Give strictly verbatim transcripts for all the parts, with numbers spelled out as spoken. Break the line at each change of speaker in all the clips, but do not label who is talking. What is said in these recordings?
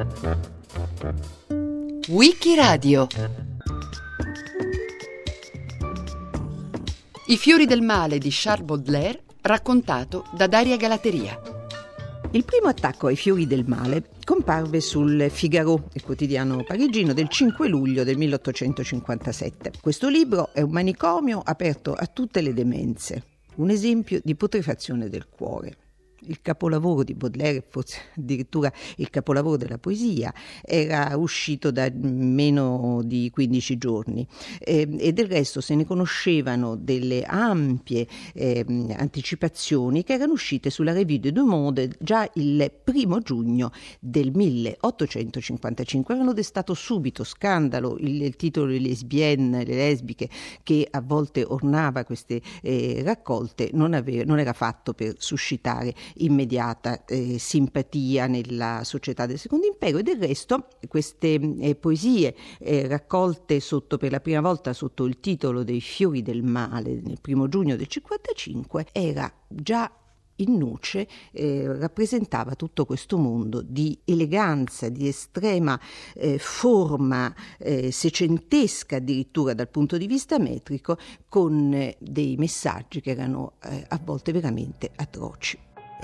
Wikiradio. I fiori del male di Charles Baudelaire, raccontato da Daria Galateria.
Il primo attacco ai fiori del male comparve sul Figaro, il quotidiano parigino, del cinque luglio del milleottocentocinquantasette. Questo libro è un manicomio aperto a tutte le demenze, un esempio di putrefazione del cuore. Il capolavoro di Baudelaire, forse addirittura il capolavoro della poesia, era uscito da meno di quindici giorni eh, e del resto se ne conoscevano delle ampie eh, anticipazioni che erano uscite sulla Revue de Deux Mondes già il primo giugno del milleottocentocinquantacinque. Avevano destato subito scandalo il, il titolo Le lesbiennes, le lesbiche, che a volte ornava queste eh, raccolte, non, aveva, non era fatto per suscitare immediata eh, simpatia nella società del Secondo Impero, e del resto queste eh, poesie eh, raccolte sotto per la prima volta sotto il titolo dei fiori del male nel primo giugno del cinquantacinque era già in nuce, eh, rappresentava tutto questo mondo di eleganza, di estrema eh, forma eh, secentesca addirittura dal punto di vista metrico, con eh, dei messaggi che erano eh, a volte veramente atroci.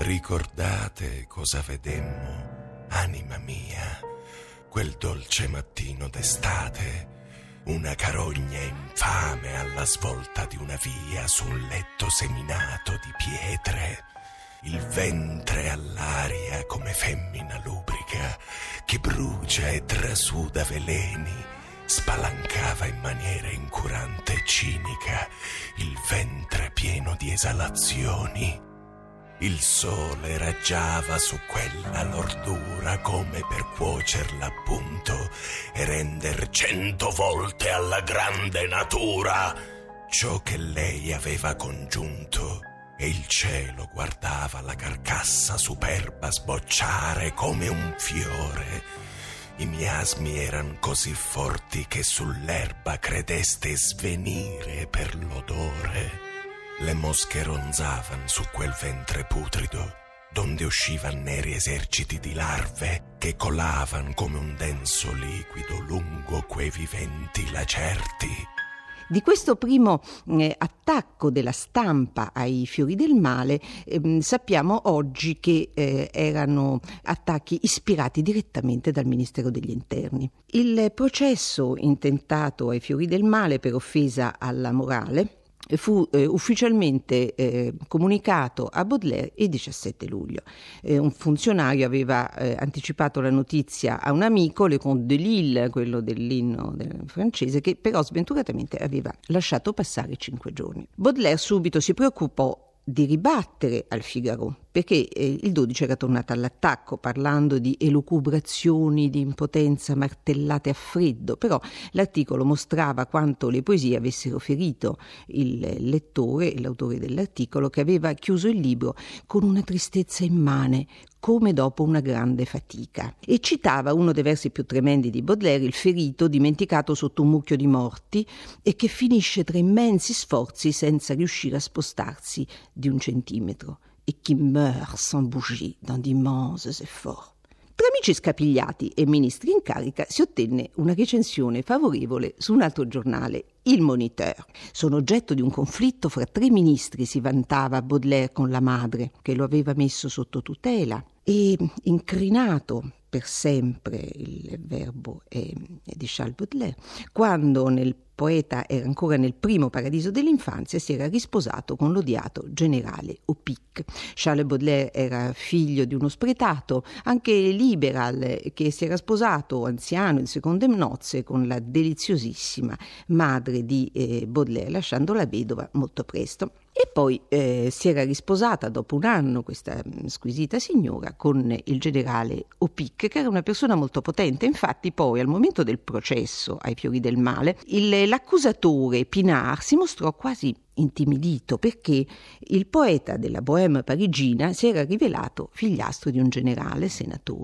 Ricordate cosa vedemmo, anima mia, quel dolce mattino d'estate, una carogna infame alla svolta di una via su un letto seminato di pietre, il ventre all'aria come femmina lubrica che brucia e trasuda veleni, spalancava in maniera incurante e cinica il ventre pieno di esalazioni. Il sole raggiava su quella lordura come per cuocerla appunto e render cento volte alla grande natura ciò che lei aveva congiunto, e il cielo guardava la carcassa superba sbocciare come un fiore. I miasmi eran così forti che sull'erba credeste svenire per l'odore. Le mosche ronzavan su quel ventre putrido, donde uscivan neri eserciti di larve che colavan come un denso liquido lungo quei viventi lacerti.
Di questo primo eh, attacco della stampa ai fiori del male eh, sappiamo oggi che eh, erano attacchi ispirati direttamente dal Ministero degli Interni. Il processo intentato ai fiori del male per offesa alla morale fu eh, ufficialmente eh, comunicato a Baudelaire il diciassette luglio. Eh, un funzionario aveva eh, anticipato la notizia a un amico, Le Comte de Lille, quello dell'inno del francese, che però sventuratamente aveva lasciato passare cinque giorni. Baudelaire subito si preoccupò di ribattere al Figaro, perché eh, il dodici era tornato all'attacco parlando di elucubrazioni di impotenza martellate a freddo, però l'articolo mostrava quanto le poesie avessero ferito il lettore, l'autore dell'articolo, che aveva chiuso il libro con una tristezza immane, come dopo una grande fatica, e citava uno dei versi più tremendi di Baudelaire, il ferito dimenticato sotto un mucchio di morti e che finisce tra immensi sforzi senza riuscire a spostarsi di un centimetro, e qui meurt sans bouger dans d'immenses efforts. Tra amici scapigliati e ministri in carica si ottenne una recensione favorevole su un altro giornale, Il Moniteur. Sono oggetto di un conflitto fra tre ministri, si vantava Baudelaire con la madre, che lo aveva messo sotto tutela, e incrinato per sempre, il verbo è, è di Charles Baudelaire, quando nel poeta era ancora nel primo paradiso dell'infanzia, si era risposato con l'odiato generale Opic. Charles Baudelaire era figlio di uno spretato, anche liberal, che si era sposato anziano in seconde nozze con la deliziosissima madre di eh, Baudelaire, lasciandola vedova molto presto. E poi eh, si era risposata dopo un anno, questa squisita signora, con il generale Opic, che era una persona molto potente. Infatti poi, al momento del processo ai fiori del male, il, l'accusatore Pinard si mostrò quasi intimidito, perché il poeta della Bohème parigina si era rivelato figliastro di un generale senatore,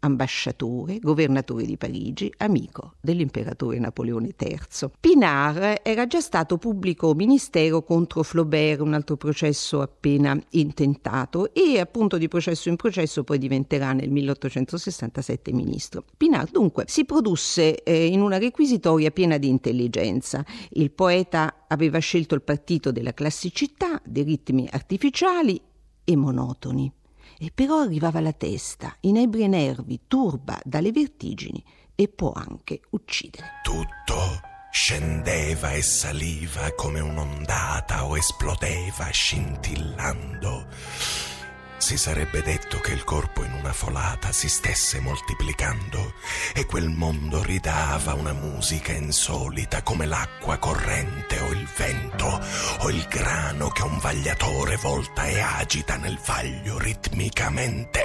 ambasciatore, governatore di Parigi, amico dell'imperatore Napoleone terzo. Pinard era già stato pubblico ministero contro Flaubert, un altro processo appena intentato, e appunto di processo in processo poi diventerà nel milleottocentosessantasette ministro. Pinard dunque si produsse eh, in una requisitoria piena di intelligenza. Il poeta aveva scelto il partito della classicità, dei ritmi artificiali e monotoni. E però arrivava alla testa, inebria i nervi, turba dalle vertigini e può anche uccidere.
Tutto scendeva e saliva come un'ondata o esplodeva scintillando. Si sarebbe detto che il corpo in una folata si stesse moltiplicando e quel mondo ridava una musica insolita come l'acqua corrente o il vento o il grano che un vagliatore volta e agita nel vaglio ritmicamente.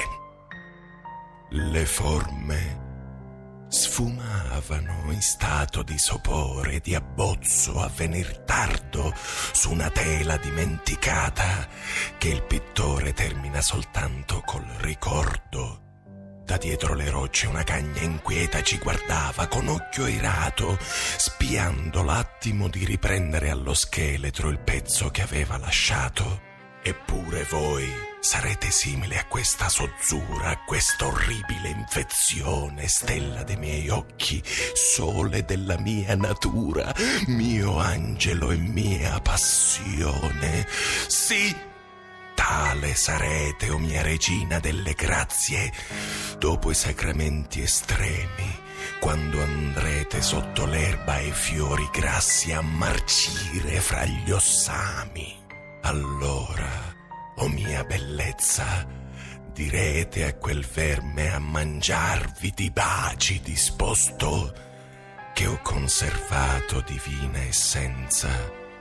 Le forme sfumavano in stato di sopore e di abbozzo a venir tardo su una tela dimenticata che il pittore termina soltanto col ricordo. Da dietro le rocce una cagna inquieta ci guardava con occhio irato, spiando l'attimo di riprendere allo scheletro il pezzo che aveva lasciato. Eppure voi sarete simile a questa sozzura, a questa orribile infezione, stella dei miei occhi, sole della mia natura, mio angelo e mia passione. Sì, tale sarete, o mia regina delle grazie, dopo i sacramenti estremi, quando andrete sotto l'erba e i fiori grassi a marcire fra gli ossami. Allora, o mia bellezza, direte a quel verme a mangiarvi di baci disposto che ho conservato divina essenza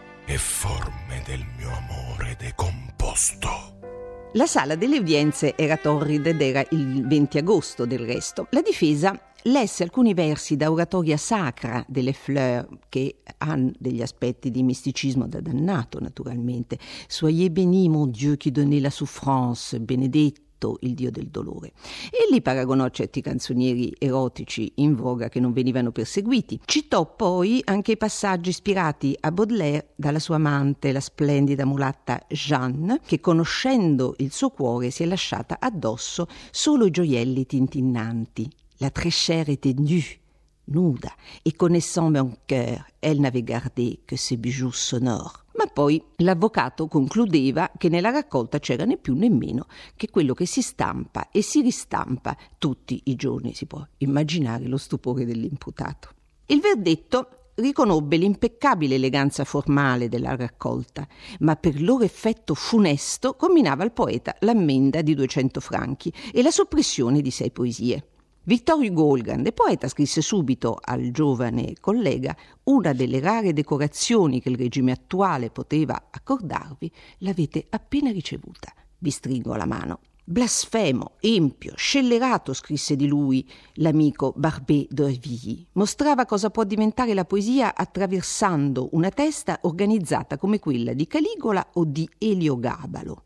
e forme del mio amore decomposto.
La sala delle udienze era torrida ed era il venti agosto del resto. La difesa lesse alcuni versi da oratoria sacra delle Fleurs, che hanno degli aspetti di misticismo da dannato naturalmente. Soyez béni mon Dieu qui donnait la souffrance, benedetto il Dio del dolore. E li paragonò certi canzonieri erotici in voga che non venivano perseguiti. Citò poi anche i passaggi ispirati a Baudelaire dalla sua amante, la splendida mulatta Jeanne, che conoscendo il suo cuore si è lasciata addosso solo i gioielli tintinnanti. La très chère était nue, nuda, et connaissant mon cœur, elle n'avait gardé que ses bijoux sonores. Ma poi l'avvocato concludeva che nella raccolta c'era né più né meno che quello che si stampa e si ristampa tutti i giorni. Si può immaginare lo stupore dell'imputato. Il verdetto riconobbe l'impeccabile eleganza formale della raccolta, ma per loro effetto funesto comminava al poeta l'ammenda di duecento franchi e la soppressione di sei poesie. Victor Hugo, il grande poeta, scrisse subito al giovane collega: una delle rare decorazioni che il regime attuale poteva accordarvi l'avete appena ricevuta. Vi stringo la mano. Blasfemo, empio, scellerato, scrisse di lui l'amico Barbé d'Aurevilly. Mostrava cosa può diventare la poesia attraversando una testa organizzata come quella di Caligola o di Eliogabalo.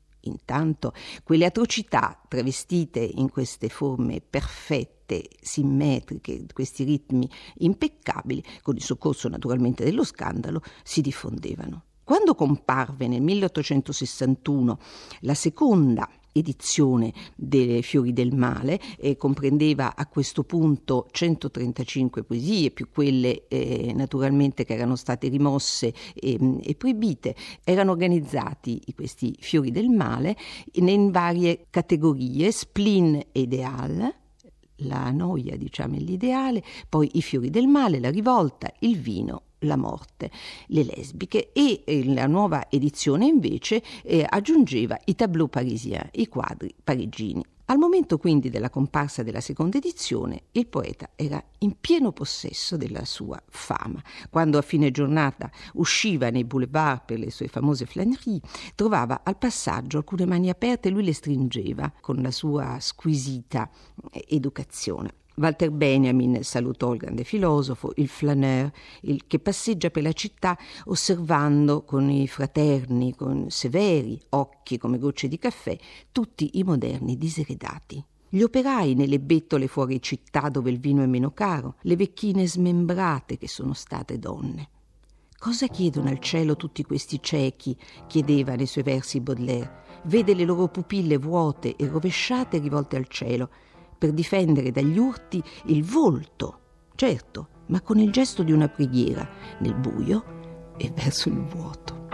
Intanto quelle atrocità travestite in queste forme perfette, simmetriche, questi ritmi impeccabili, con il soccorso naturalmente dello scandalo, si diffondevano. Quando comparve nel milleottocentosessantuno la seconda edizione dei Fiori del Male, e comprendeva a questo punto centotrentacinque poesie più quelle eh, naturalmente che erano state rimosse e, e proibite. Erano organizzati questi Fiori del Male in, in varie categorie: spleen e ideal, la noia diciamo è l'ideale, poi i fiori del male, la rivolta, il vino, la morte, le lesbiche, e eh, la nuova edizione invece eh, aggiungeva i tableaux parisiens, i quadri parigini. Al momento quindi della comparsa della seconda edizione, il poeta era in pieno possesso della sua fama. Quando a fine giornata usciva nei boulevard per le sue famose flânerie, trovava al passaggio alcune mani aperte e lui le stringeva con la sua squisita educazione. Walter Benjamin salutò il grande filosofo, il flâneur, il che passeggia per la città osservando con i fraterni, con severi occhi come gocce di caffè, tutti i moderni diseredati. gli operai nelle bettole fuori città dove il vino è meno caro, le vecchine smembrate che sono state donne. Cosa chiedono al cielo tutti questi ciechi? Chiedeva nei suoi versi Baudelaire. Vede le loro pupille vuote e rovesciate rivolte al cielo per difendere dagli urti il volto, certo, ma con il gesto di una preghiera nel buio e verso il vuoto.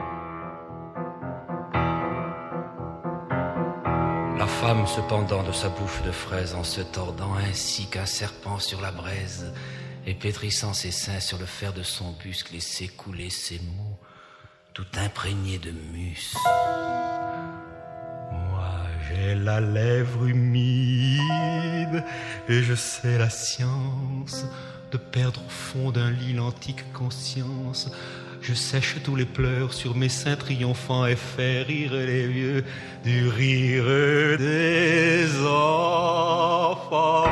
La femme se pendant de sa bouche de fraise en se tordant ainsi qu'un serpent sur la braise et pétrissant ses seins sur le fer de son busc laissait couler ses mots tout imprégnés de mus.
Moi j'ai la lèvre humide et je sais la science de perdre au fond d'un lit l'antique conscience. Je sèche tous les pleurs sur mes seins triomphants et fais rire les vieux du rire des enfants.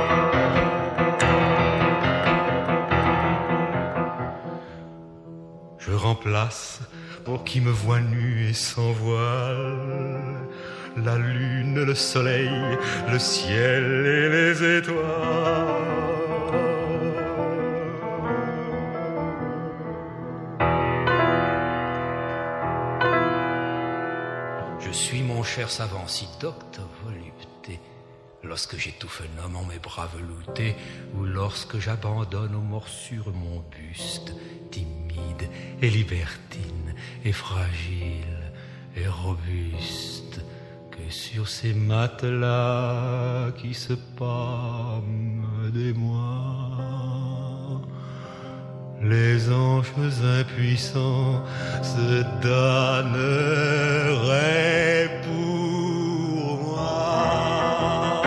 Je remplace, pour qui me voit nu et sans voile, la lune, le soleil, le ciel et les étoiles.
Je suis mon cher savant si docte volupté, lorsque j'étouffe un homme en mes bras veloutés, ou lorsque j'abandonne aux morsures mon buste, timide et libertine et fragile et robuste, que sur ces matelas qui se pâment des mois, les anges impuissants se donneraient pour moi.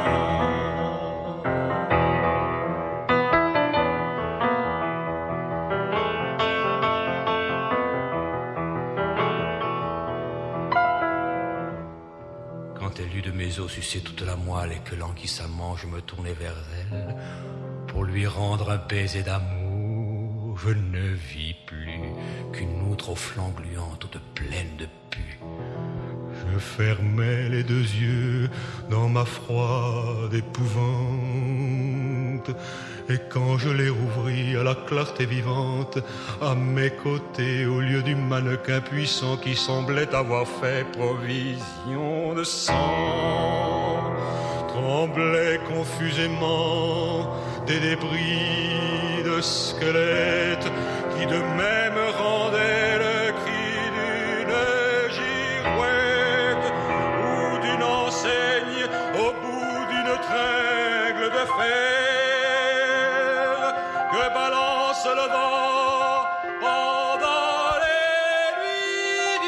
Quand elle eut de mes os sucé toute la moelle et que languissamment je me tournai vers elle pour lui rendre un baiser d'amour, je ne vis plus qu'une outre aux flancs gluants toute pleine de pu.
Je fermais les deux yeux dans ma froide épouvante, et quand je les rouvris à la clarté vivante, à mes côtés, au lieu du mannequin puissant qui semblait avoir fait provision de sang, tremblaient confusément des débris de squelettes qui de même rendaient le cri d'une girouette ou d'une enseigne au bout d'une tringle de fer que balance le vent pendant les nuits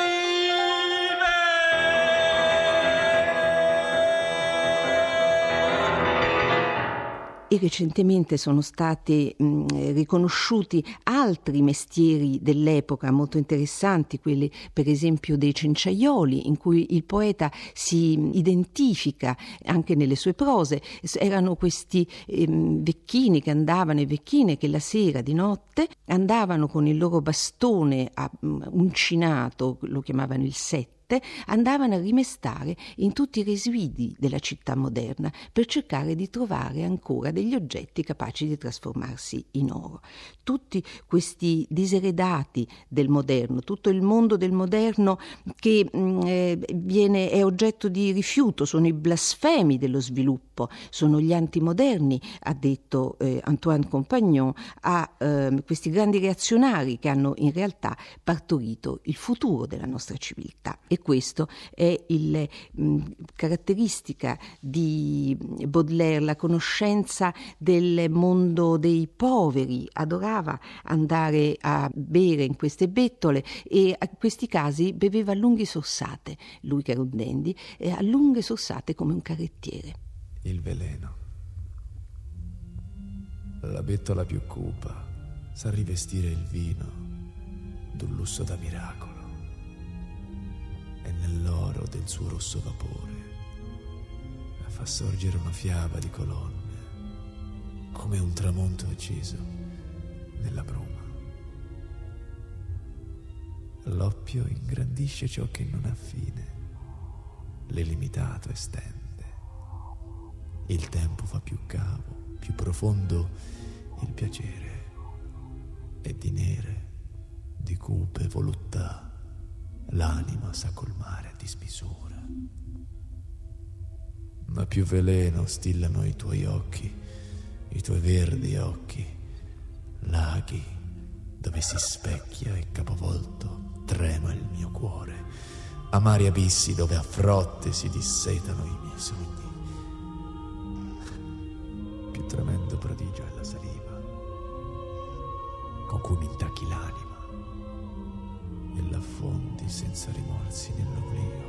d'hiver.
E recentemente sono stati mh, riconosciuti altri mestieri dell'epoca molto interessanti, quelli per esempio dei cenciaioli, in cui il poeta si identifica anche nelle sue prose. Erano questi ehm, vecchini che andavano e vecchine che la sera di notte andavano con il loro bastone a, um, uncinato, lo chiamavano il set, andavano a rimestare in tutti i residui della città moderna per cercare di trovare ancora degli oggetti capaci di trasformarsi in oro. Tutti questi diseredati del moderno, tutto il mondo del moderno che mh, eh, viene, è oggetto di rifiuto, sono i blasfemi dello sviluppo, sono gli antimoderni, ha detto eh, Antoine Compagnon, a eh, questi grandi reazionari che hanno in realtà partorito il futuro della nostra civiltà. E questo è il mh, caratteristica di Baudelaire, la conoscenza del mondo dei poveri. Adorava andare a bere in queste bettole e a questi casi beveva a lunghe sorsate, lui che era un dandy, e a lunghe sorsate come un carrettiere.
Il veleno, la bettola più cupa sa rivestire il vino d'un lusso da miracolo, e nell'oro del suo rosso vapore fa sorgere una fiaba di colonne come un tramonto acceso nella bruma. L'oppio ingrandisce ciò che non ha fine, l'illimitato estende, il tempo fa più cavo, più profondo il piacere, e di nere, di cupe voluttà, l'anima sa colmare a dismisura. Ma più veleno stillano i tuoi occhi, i tuoi verdi occhi, laghi dove si specchia e capovolto trema il mio cuore, amari abissi dove a frotte si dissetano i miei sogni. Più tremendo prodigio è la saliva con cui mi intacchi l'anima e l'affondi senza rimorsi nell'oblio,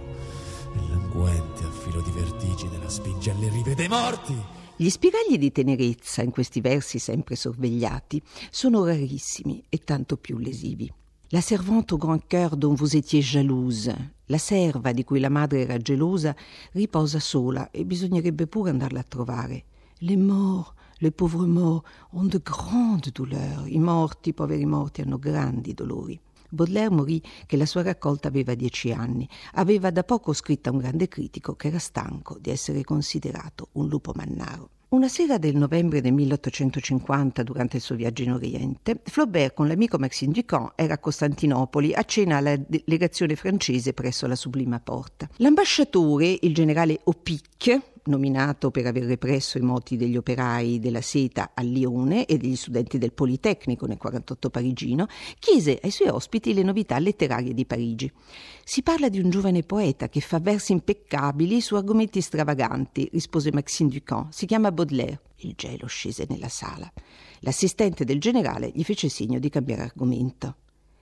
e languente a filo di vertigine la spinge alle rive dei morti.
Gli spiragli di tenerezza in questi versi sempre sorvegliati sono rarissimi e tanto più lesivi. La servante au grand cœur dont vous étiez jalouse, la serva di cui la madre era gelosa, riposa sola e bisognerebbe pure andarla a trovare. Les morts, les pauvres morts, ont de grandes douleurs. I morti, i poveri morti, hanno grandi dolori. Baudelaire morì che la sua raccolta aveva dieci anni. Aveva da poco scritto a un grande critico che era stanco di essere considerato un lupo mannaro. Una sera del novembre del milleottocentocinquanta, durante il suo viaggio in Oriente, Flaubert con l'amico Maxime Ducamp era a Costantinopoli a cena alla legazione francese presso la Sublima Porta. L'ambasciatore, il generale Opic, nominato per aver represso i moti degli operai della seta a Lione e degli studenti del Politecnico nel quarantotto parigino, chiese ai suoi ospiti le novità letterarie di Parigi. Si parla di un giovane poeta che fa versi impeccabili su argomenti stravaganti, rispose Maxime Ducamp. Si chiama Baudelaire. Il gelo scese nella sala. L'assistente del generale gli fece segno di cambiare argomento.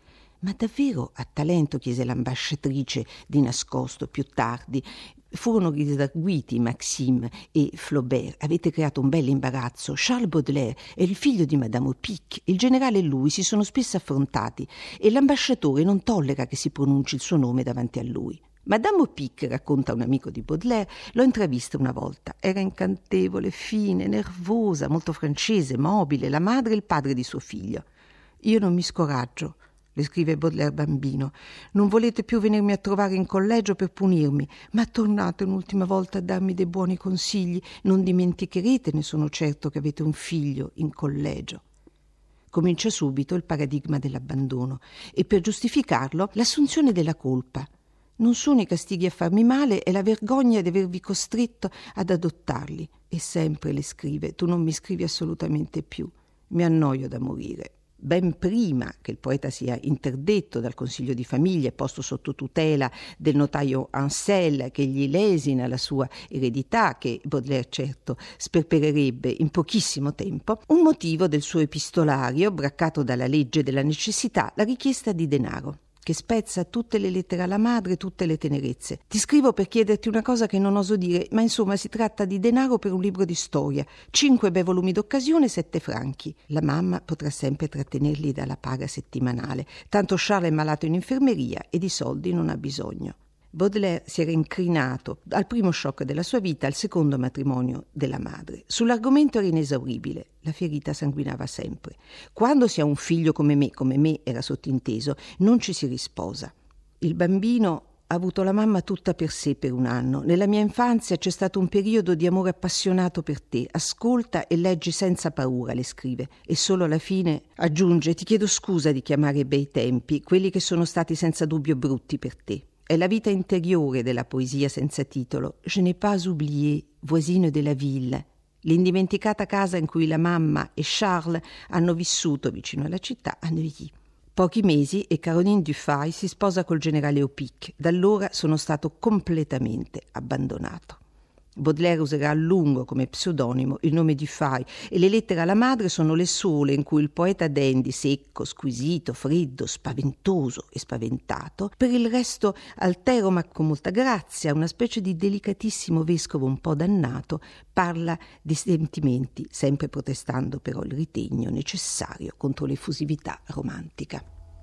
Ma davvero ha talento? Chiese l'ambasciatrice di nascosto più tardi. Furono redarguiti Maxime e Flaubert. Avete creato un bel imbarazzo. Charles Baudelaire è il figlio di Madame Opic. Il generale e lui si sono spesso affrontati e l'ambasciatore non tollera che si pronunci il suo nome davanti a lui. Madame Opic, racconta un amico di Baudelaire, l'ho intravista una volta. Era incantevole, fine, nervosa, molto francese, mobile, la madre e il padre di suo figlio. Io non mi scoraggio, le scrive Baudelaire bambino. Non volete più venirmi a trovare in collegio per punirmi, ma tornate un'ultima volta a darmi dei buoni consigli. Non dimenticherete, ne sono certo, che avete un figlio in collegio. Comincia subito il paradigma dell'abbandono e per giustificarlo l'assunzione della colpa. Non sono i castighi a farmi male, è la vergogna di avervi costretto ad adottarli. E sempre le scrive: tu non mi scrivi assolutamente più, mi annoio da morire. Ben prima che il poeta sia interdetto dal consiglio di famiglia e posto sotto tutela del notaio Ansel, che gli lesina la sua eredità, che Baudelaire certo sperpererebbe in pochissimo tempo, un motivo del suo epistolario, braccato dalla legge della necessità, la richiesta di denaro, che spezza tutte le lettere alla madre, tutte le tenerezze. Ti scrivo per chiederti una cosa che non oso dire, ma insomma si tratta di denaro per un libro di storia. Cinque bei volumi d'occasione, sette franchi. La mamma potrà sempre trattenerli dalla paga settimanale. Tanto Charles è malato in infermeria e di soldi non ha bisogno. Baudelaire si era incrinato al primo shock della sua vita, al secondo matrimonio della madre. Sull'argomento era inesauribile, la ferita sanguinava sempre. Quando si ha un figlio come me, come me era sottinteso, non ci si risposa. Il bambino ha avuto la mamma tutta per sé per un anno. Nella mia infanzia c'è stato un periodo di amore appassionato per te. Ascolta e leggi senza paura, le scrive. E solo alla fine aggiunge: ti chiedo scusa di chiamare bei tempi, quelli che sono stati senza dubbio brutti per te. È la vita interiore della poesia senza titolo. Je n'ai pas oublié, voisine de la ville. L'indimenticata casa in cui la mamma e Charles hanno vissuto vicino alla città, a Neuilly. Pochi mesi e Caroline Dufay si sposa col generale Opic. Da allora sono stato completamente abbandonato. Baudelaire userà a lungo come pseudonimo il nome Dufay e le lettere alla madre sono le sole in cui il poeta dandy, secco, squisito, freddo, spaventoso e spaventato, per il resto altero ma con molta grazia, una specie di delicatissimo vescovo un po' dannato, parla di sentimenti, sempre protestando però il ritegno necessario contro l'effusività romantica.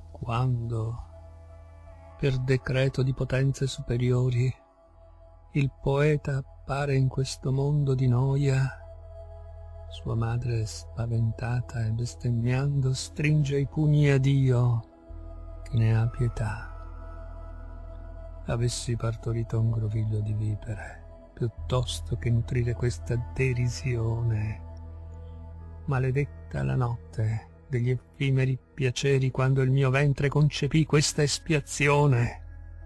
Quando, per decreto di potenze superiori, il poeta appare in questo mondo di noia, sua madre spaventata e bestemmiando stringe i pugni a Dio che ne ha pietà. Avessi partorito un groviglio di vipere, piuttosto che nutrire questa derisione. Maledetta la notte degli effimeri piaceri, quando il mio ventre concepì questa espiazione.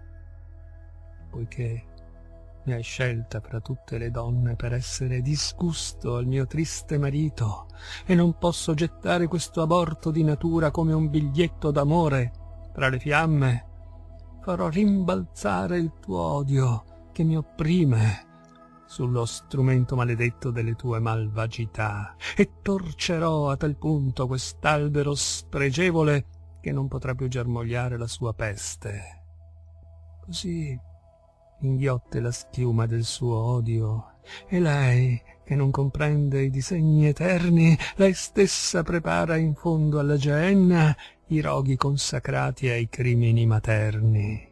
Poiché mi hai scelta fra tutte le donne per essere disgusto al mio triste marito, e non posso gettare questo aborto di natura come un biglietto d'amore tra le fiamme, farò rimbalzare il tuo odio che mi opprime sullo strumento maledetto delle tue malvagità, e torcerò a tal punto quest'albero spregevole che non potrà più germogliare la sua peste. Così inghiotte la schiuma del suo odio, e lei, che non comprende i disegni eterni, lei stessa prepara in fondo alla Geenna i roghi consacrati ai crimini materni.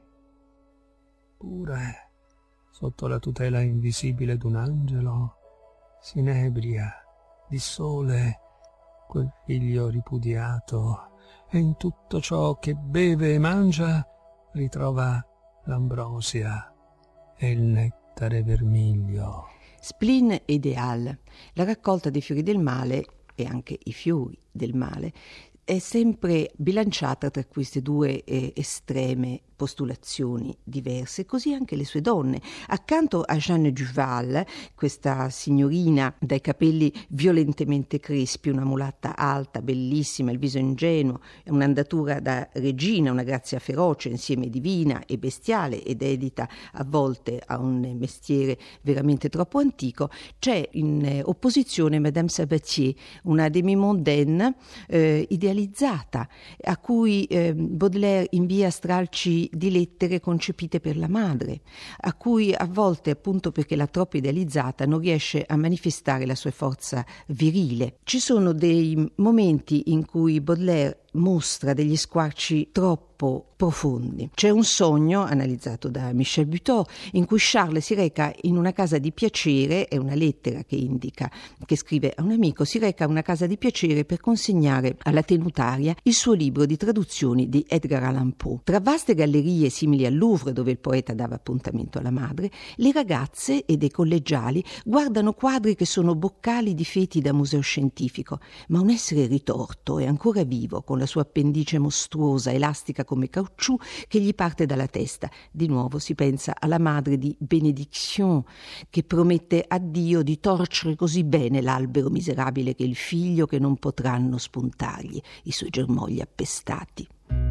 Pure, sotto la tutela invisibile d'un angelo, si inebria di sole quel figlio ripudiato, e in tutto ciò che beve e mangia ritrova l'ambrosia e il nettare vermiglio.
Spleen Ideal, la raccolta dei fiori del male e anche i fiori del male, è sempre bilanciata tra queste due eh, estreme postulazioni diverse, così anche le sue donne. Accanto a Jeanne Duval, questa signorina dai capelli violentemente crespi, una mulatta alta, bellissima, il viso ingenuo, un'andatura da regina, una grazia feroce, insieme divina e bestiale, ed edita a volte a un mestiere veramente troppo antico, c'è in eh, opposizione Madame Sabatier, una demi-mondaine eh, idealizzata, a cui eh, Baudelaire invia stralci di lettere concepite per la madre, a cui a volte, appunto perché l'ha troppo idealizzata, non riesce a manifestare la sua forza virile. Ci sono dei momenti in cui Baudelaire mostra degli squarci troppo profondi. C'è un sogno, analizzato da Michel Buteau, in cui Charles si reca in una casa di piacere, è una lettera che indica, che scrive a un amico, si reca a una casa di piacere per consegnare alla tenutaria il suo libro di traduzioni di Edgar Allan Poe. Tra vaste gallerie simili al Louvre, dove il poeta dava appuntamento alla madre, le ragazze e dei collegiali guardano quadri che sono boccali di feti da museo scientifico, ma un essere ritorto è ancora vivo, con la sua appendice mostruosa, elastica come caucciù, che gli parte dalla testa. Di nuovo si pensa alla madre di Benediction, che promette a Dio di torcere così bene l'albero miserabile che il figlio che non potranno spuntargli i suoi germogli appestati.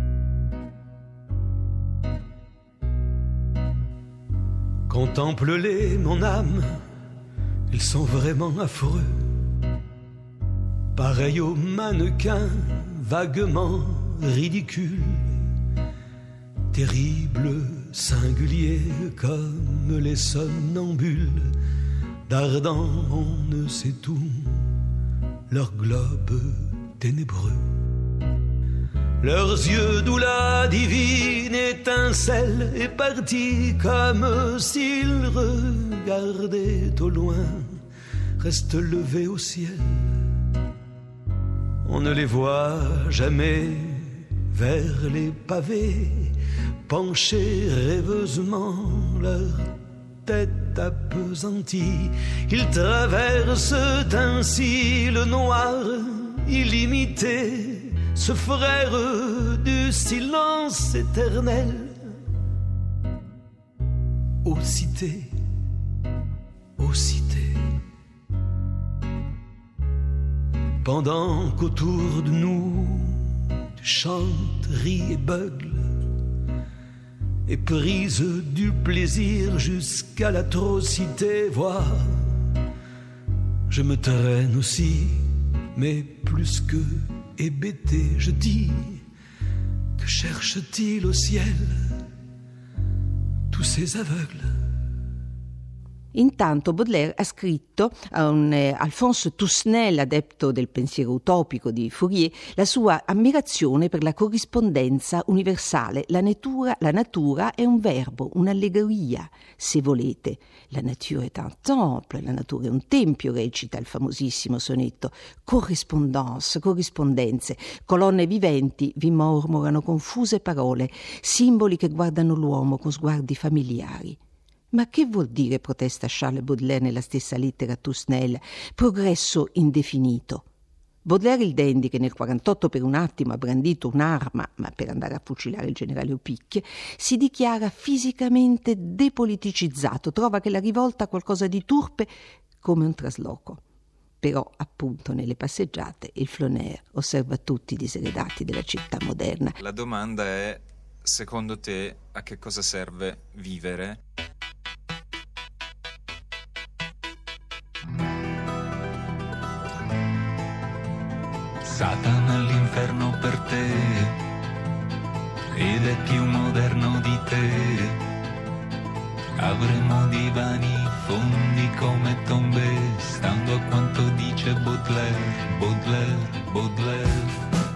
Contemple-les, mon âme, ils sont vraiment affreux, pareils aux mannequins vaguement ridicule, terrible, singulier comme les somnambules, dardant on ne sait où leur globe ténébreux. Leurs yeux d'où la divine étincelle est partie, comme s'ils regardaient au loin, restent levés au ciel. On ne les voit jamais vers les pavés, penchés rêveusement, leur tête appesantie. Ils traversent ainsi le noir illimité, ce frère du silence éternel. Ô cité, ô cité. Pendant qu'autour de nous tu chantes, ris et beugles, et prise du plaisir jusqu'à l'atrocité, vois, je me traîne aussi, mais plus que hébété, je dis, que cherche-t-il au ciel tous ces aveugles?
Intanto Baudelaire ha scritto a un eh, Alphonse Toussaint, adepto del pensiero utopico di Fourier, la sua ammirazione per la corrispondenza universale. La natura, la natura è un verbo, un'allegoria, se volete. La nature est un temple, la natura è un tempio, recita il famosissimo sonetto. Correspondance, corrispondenze, colonne viventi vi mormorano confuse parole, simboli che guardano l'uomo con sguardi familiari. Ma che vuol dire, protesta Charles Baudelaire nella stessa lettera a Thusnel, progresso indefinito? Baudelaire, il dandy, che nel quarantotto per un attimo ha brandito un'arma, ma per andare a fucilare il generale Opicchie, si dichiara fisicamente depoliticizzato, trova che la rivolta ha qualcosa di turpe come un trasloco. Però, appunto, nelle passeggiate il Flauneur osserva tutti i diseredati della città moderna.
La domanda è, secondo te, a che cosa serve vivere?
Satana all'inferno per te, ed è più moderno di te. Avremo divani fondi come tombe, stando a quanto dice Baudelaire, Baudelaire, Baudelaire.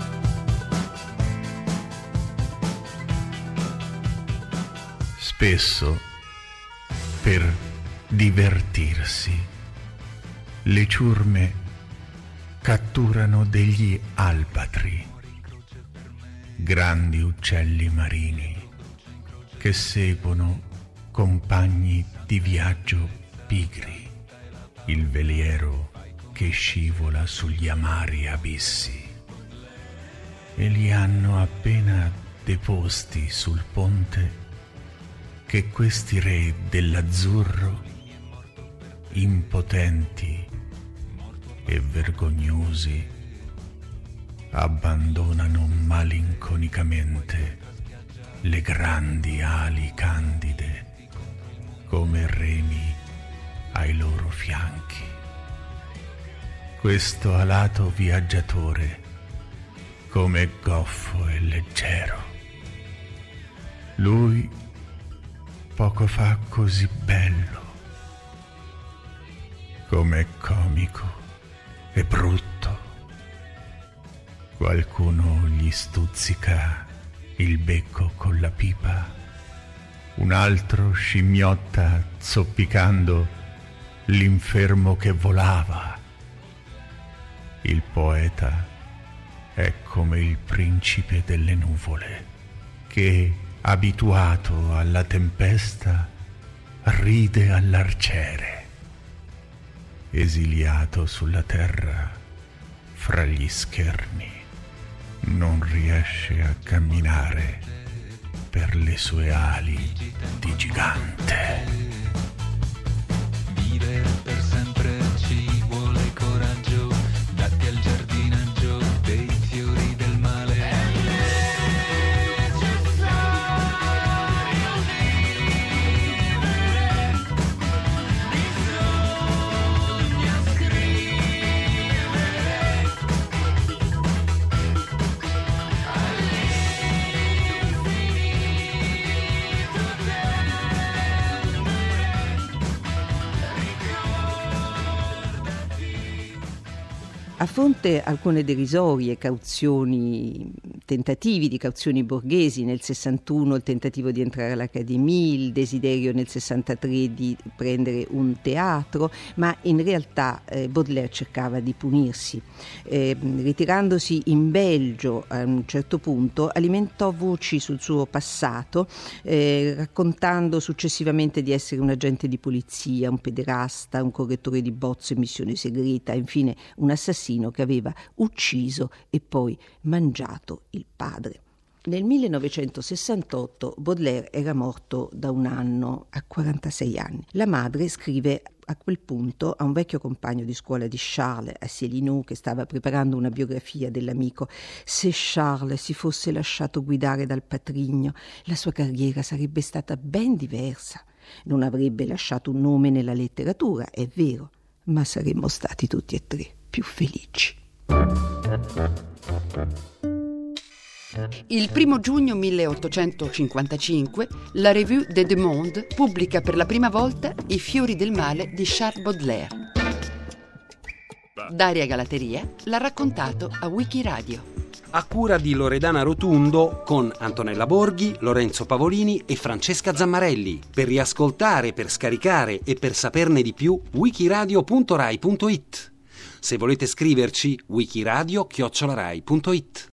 Spesso, per divertirsi, le ciurme catturano degli albatri, grandi uccelli marini che seguono compagni di viaggio pigri, il veliero che scivola sugli amari abissi, e li hanno appena deposti sul ponte che questi re dell'azzurro, impotenti e vergognosi, abbandonano malinconicamente le grandi ali candide come remi ai loro fianchi. Questo alato viaggiatore, come goffo e leggero, lui poco fa così bello, come comico e brutto. Qualcuno gli stuzzica il becco con la pipa, un altro scimmiotta zoppicando l'infermo che volava. Il poeta è come il principe delle nuvole che, abituato alla tempesta, ride all'arciere. Esiliato sulla terra fra gli schermi, non riesce a camminare per le sue ali di gigante.
Vivere per sempre ci vuole coraggio, datti al giardinaggio dei fiori del male.
A fronte alcune derisorie cauzioni, tentativi di cauzioni borghesi, nel sessantuno il tentativo di entrare all'Accademia, il desiderio nel sessantatré di prendere un teatro, ma in realtà eh, Baudelaire cercava di punirsi. Eh, ritirandosi in Belgio a un certo punto, alimentò voci sul suo passato, eh, raccontando successivamente di essere un agente di polizia, un pederasta, un correttore di bozze in missione segreta, infine un assassino che aveva ucciso e poi mangiato il padre. Nel millenovecentosessantotto Baudelaire era morto da un anno, a quarantasei anni. La madre scrive a quel punto a un vecchio compagno di scuola di Charles, Asselineau, che stava preparando una biografia dell'amico: se Charles si fosse lasciato guidare dal patrigno, la sua carriera sarebbe stata ben diversa. Non avrebbe lasciato un nome nella letteratura, è vero, ma saremmo stati tutti e tre più felici.
Il primo giugno milleottocentocinquantacinque la Revue des Deux Mondes pubblica per la prima volta I fiori del male di Charles Baudelaire. Daria Galateria l'ha raccontato a Wikiradio.
A cura di Loredana Rotundo, con Antonella Borghi, Lorenzo Pavolini e Francesca Zammarelli. Per riascoltare, per scaricare e per saperne di più, wikiradio punto rai punto it. Se volete scriverci, wikiradio chiocciola rai punto it.